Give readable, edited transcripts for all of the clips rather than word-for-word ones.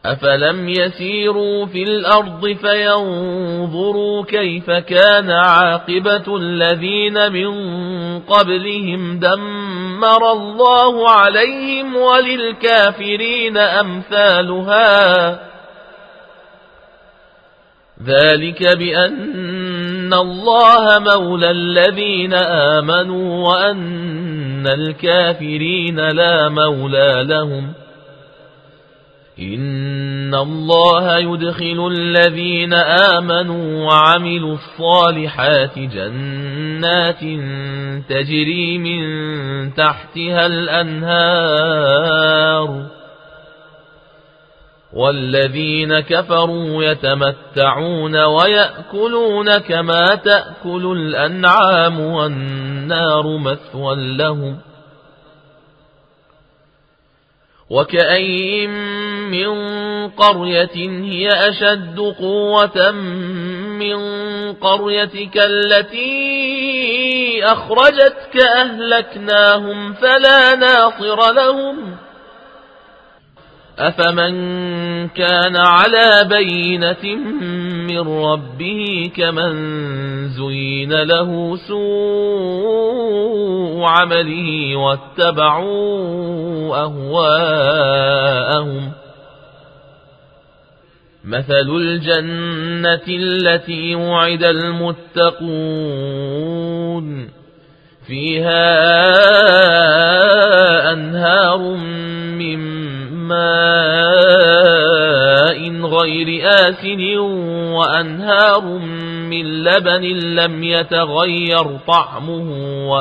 أفلم يسيروا في الأرض فينظروا كيف كان عاقبة الذين من قبلهم دمر الله عليهم وللكافرين أمثالها ذلك بأن الله مولى الذين آمنوا وأن الكافرين لا مولى لهم إن الله يدخل الذين آمنوا وعملوا الصالحات جنات تجري من تحتها الأنهار والذين كفروا يتمتعون ويأكلون كما تأكل الأنعام والنار مثوى لهم وكأين من قرية هي أشد قوة من قريتك التي أخرجتك أهلكناهم فلا ناصر لهم أفمن كان على بينة من ربه كمن زين له سوء عمله واتبعوا أهواءهم مثل الجنة التي وعد المتقون فيها أنهار من ماء غير آسن وأنهار من لبن لم يتغير طعمه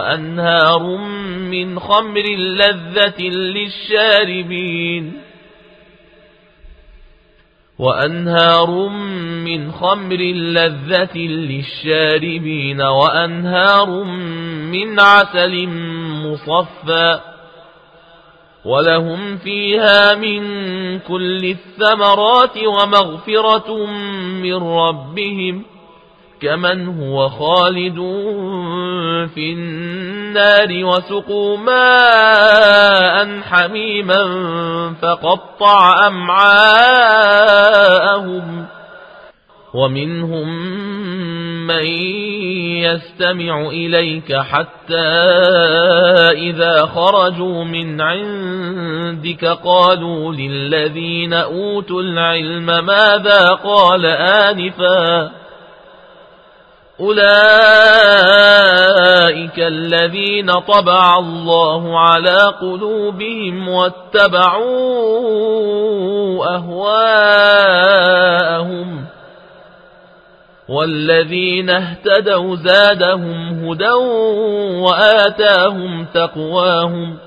وأنهار من خمر لذة للشاربين وأنهار من عسل مصفى ولهم فيها من كل الثمرات ومغفرة من ربهم كمن هو خالد في النار وسقوا ماء حميما فقطع أمعاءهم ومنهم من يستمع إليك حتى إذا خرجوا من عندك قالوا للذين أوتوا العلم ماذا قال آنفا أولئك الذين طبع الله على قلوبهم واتبعوا أهواءهم والذين اهتدوا زادهم هدى وآتاهم تقواهم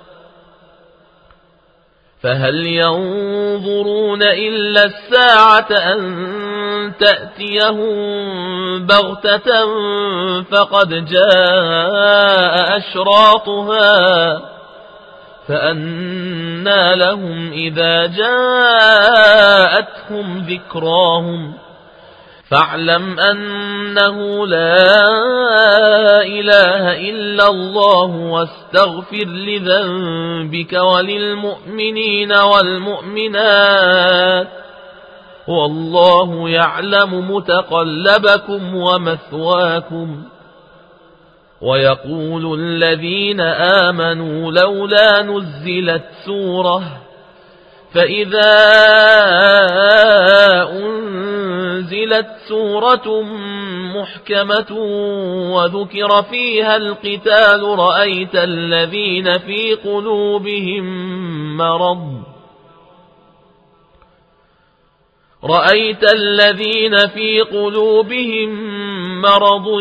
فهل ينظرون إلا الساعة أن تأتيهم بغتة فقد جاء أشراطها فأنى لهم إذا جاءتهم ذكراهم فاعلم أنه لا إله إلا الله واستغفر لذنبك وللمؤمنين والمؤمنات والله يعلم متقلبكم ومثواكم ويقول الذين آمنوا لولا نزلت سورة فإذا أنزلت سورة محكمة وذكر فيها القتال رأيت الذين في قلوبهم مرض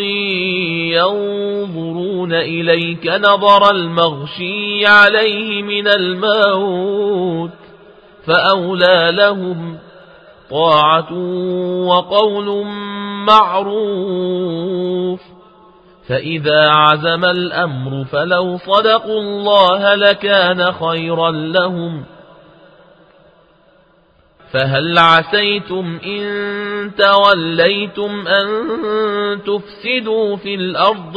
ينظرون إليك نظر المغشي عليه من الموت فأولى لهم طاعة وقول معروف فإذا عزم الأمر فلو صدقوا الله لكان خيرا لهم فهل عسيتم إن توليتم أن تفسدوا في الأرض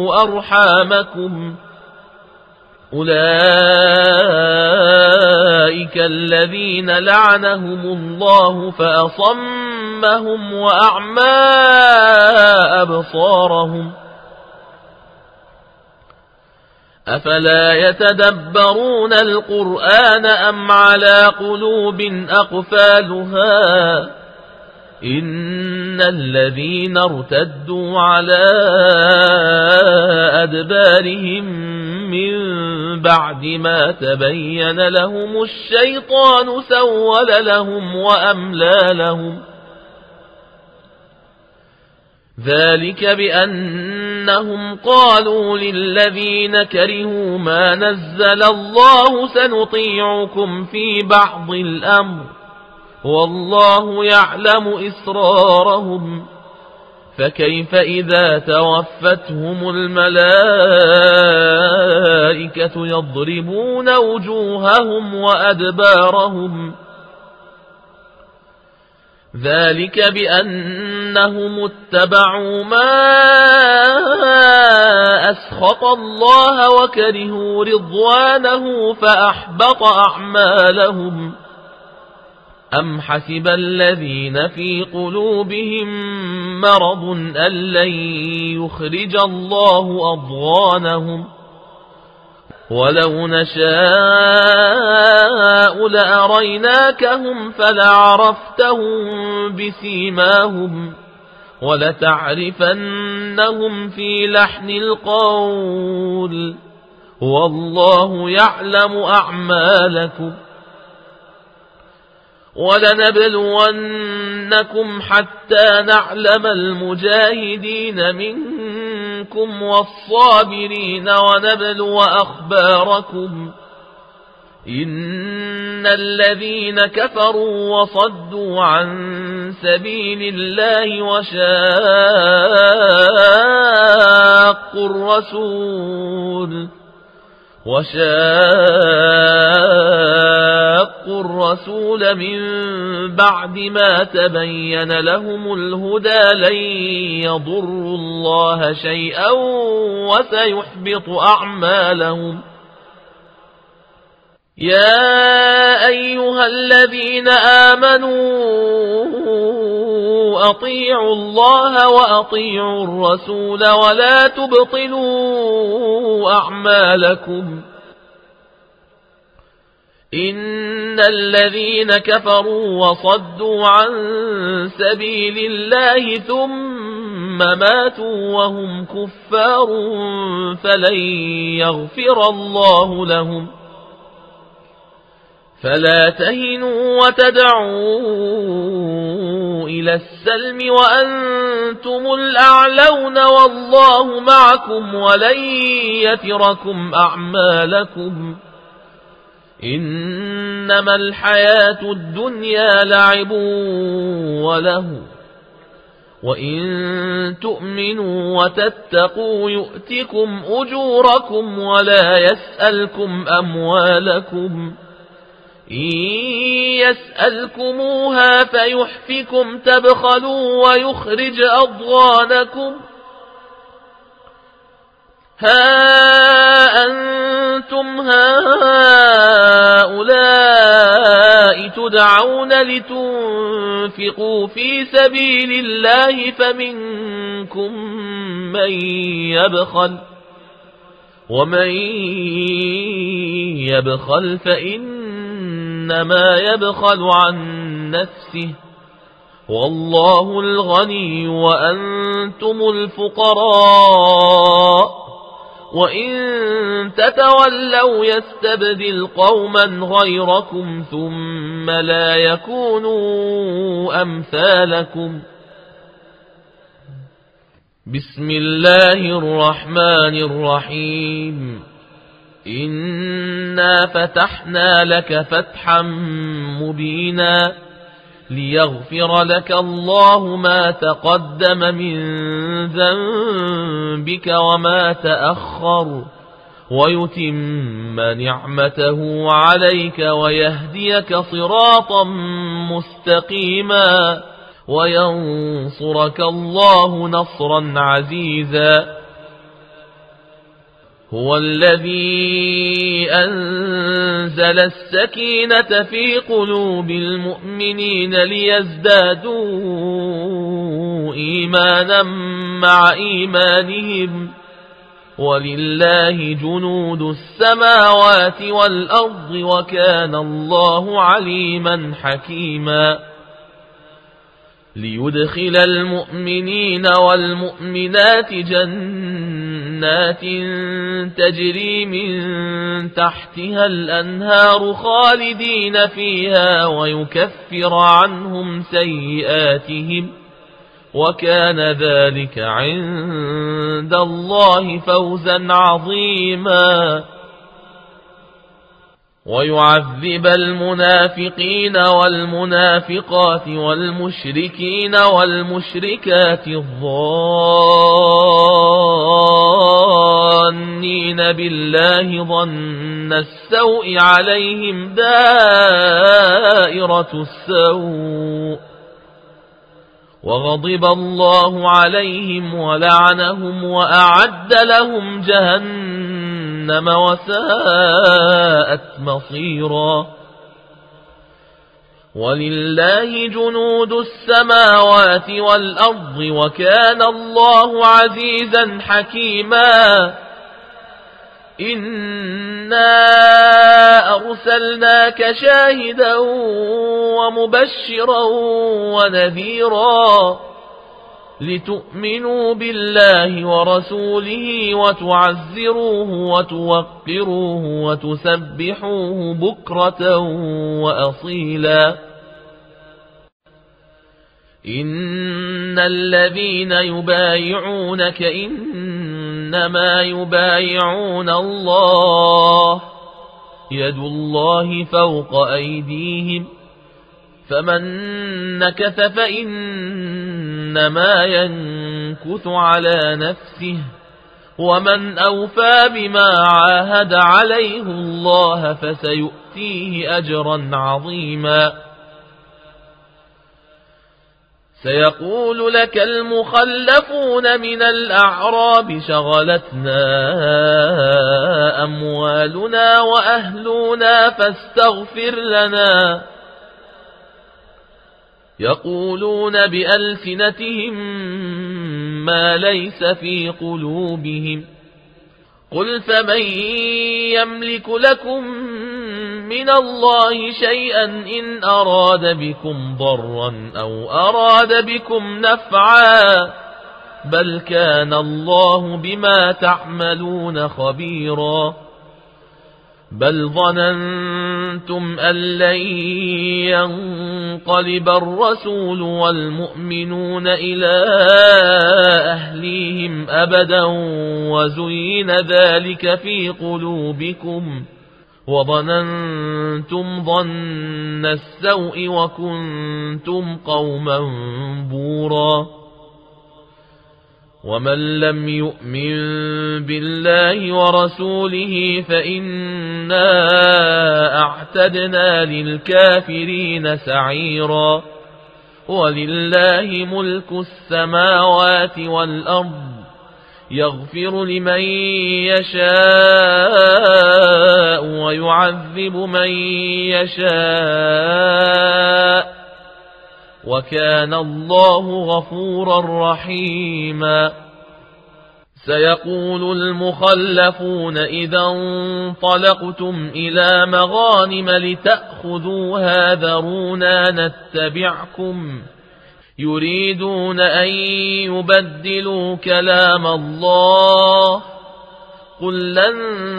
وتقطعوا أرحامكم أولئك أولئك الذين لعنهم الله فأصمهم وأعمى أبصارهم أفلا يتدبرون القرآن أم على قلوب أقفالها إن الذين ارتدوا على أدبارهم من بعد ما تبين لهم الشيطان سول لهم وأملى لهم ذلك بأنهم قالوا للذين كرهوا ما نزل الله سنطيعكم في بعض الأمر والله يعلم إسرارهم فكيف إذا توفتهم الملائكة يضربون وجوههم وأدبارهم ذلك بأنهم اتبعوا ما أسخط الله وكرهوا رضوانه فأحبط أعمالهم أم حسب الذين في قلوبهم مرض أن لن يخرج الله أضغانهم ولو نشاء لأريناكهم فلعرفتهم بسيماهم ولتعرفنهم في لحن القول والله يعلم أعمالكم ولنبلونكم حتى نعلم المجاهدين منكم والصابرين ونبلو أخباركم إن الذين كفروا وصدوا عن سبيل الله وشاقوا الرسول من بعد ما تبين لهم الهدى لن يضروا الله شيئا وسيحبط أعمالهم يا أيها الذين آمنوا أطيعوا الله وأطيعوا الرسول ولا تبطلوا أعمالكم إن الذين كفروا وصدوا عن سبيل الله ثم ماتوا وهم كفار فلن يغفر الله لهم فلا تهنوا وتدعوا إلى السلم وأنتم الأعلون والله معكم ولن يتركم أعمالكم إنما الحياة الدنيا لعب وله وإن تؤمنوا وتتقوا يؤتكم أجوركم ولا يسألكم أموالكم إن يسألكموها فيحفكم تبخلوا ويخرج أضغانكم ها أنتم هؤلاء تدعون لتنفقوا في سبيل الله فمنكم من يبخل ومن يبخل فإنما يبخل عن نفسه والله الغني وأنتم الفقراء وإن تتولوا يستبدل قوما غيركم ثم لا يكونوا أمثالكم بسم الله الرحمن الرحيم إنا فتحنا لك فتحا مبينا ليغفر لك الله ما تقدم من ذنبك وما تأخر ويتم نعمته عليك ويهديك صراطا مستقيما وينصرك الله نصرا عزيزا هو الذي أنزل السكينة في قلوب المؤمنين ليزدادوا إيمانا مع إيمانهم ولله جنود السماوات والأرض وكان الله عليما حكيما ليدخل المؤمنين والمؤمنات جنات تجري من تحتها الأنهار خالدين فيها ويكفر عنهم سيئاتهم وكان ذلك عند الله فوزا عظيما ويعذب المنافقين والمنافقات والمشركين والمشركات الظانين بالله ظن السوء عليهم دائرة السوء وغضب الله عليهم ولعنهم وأعد لهم جهنم وساءت مصيرا ولله جنود السماوات والأرض وكان الله عزيزا حكيما إنا أرسلناك شاهدا ومبشرا ونذيرا لتؤمنوا بالله ورسوله وتعزروه وتوقروه وتسبحوه بكرة وأصيلا إن الذين يبايعونك إنما يبايعون الله يد الله فوق أيديهم فمن نكث فإنما ينكث على نفسه ومن أوفى بما عاهد عليه الله فسيؤتيه أجرا عظيما سيقول لك المخلفون من الأعراب شغلتنا أموالنا وأهلنا فاستغفر لنا يقولون بألسنتهم ما ليس في قلوبهم قل فمن يملك لكم من الله شيئا إن أراد بكم ضرا أو أراد بكم نفعا بل كان الله بما تعملون خبيرا بل ظننتم أن لن ينقلب الرسول والمؤمنون إلى أهليهم أبدا وزين ذلك في قلوبكم وظننتم ظن السوء وكنتم قوما بورا ومن لم يؤمن بالله ورسوله فإنا أعتدنا للكافرين سعيرا ولله ملك السماوات والأرض يغفر لمن يشاء ويعذب من يشاء وكان الله غفورا رحيما سيقول المخلفون إذا انطلقتم إلى مغانم لتأخذوها ذرونا نتبعكم يريدون أن يبدلوا كلام الله قل لن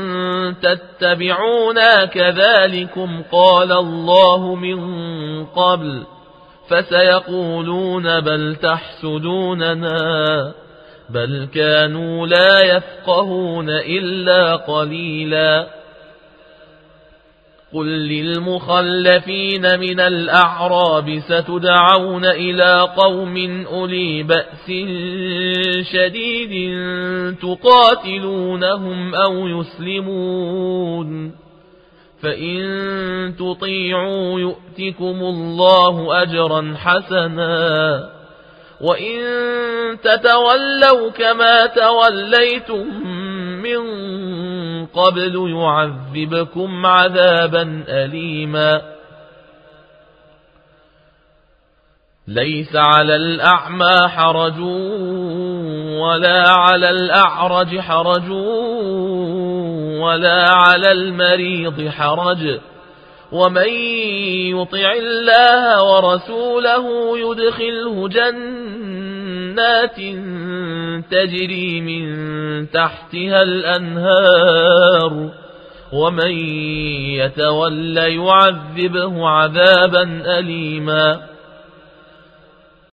تتبعونا كذلكم قال الله من قبل فسيقولون بل تحسدوننا بل كانوا لا يفقهون إلا قليلا قل للمخلفين من الأعراب ستدعون إلى قوم أولي بأس شديد تقاتلونهم أو يسلمون فإن تطيعوا يؤتكم الله أجرا حسنا وإن تتولوا كما توليتم من قبل يعذبكم عذابا أليما ليس على الأعمى حرج ولا على الأعرج حرج ولا على المريض حرج ومن يطع الله ورسوله يدخله جنات تجري من تحتها الأنهار ومن يتول يعذبه عذابا أليما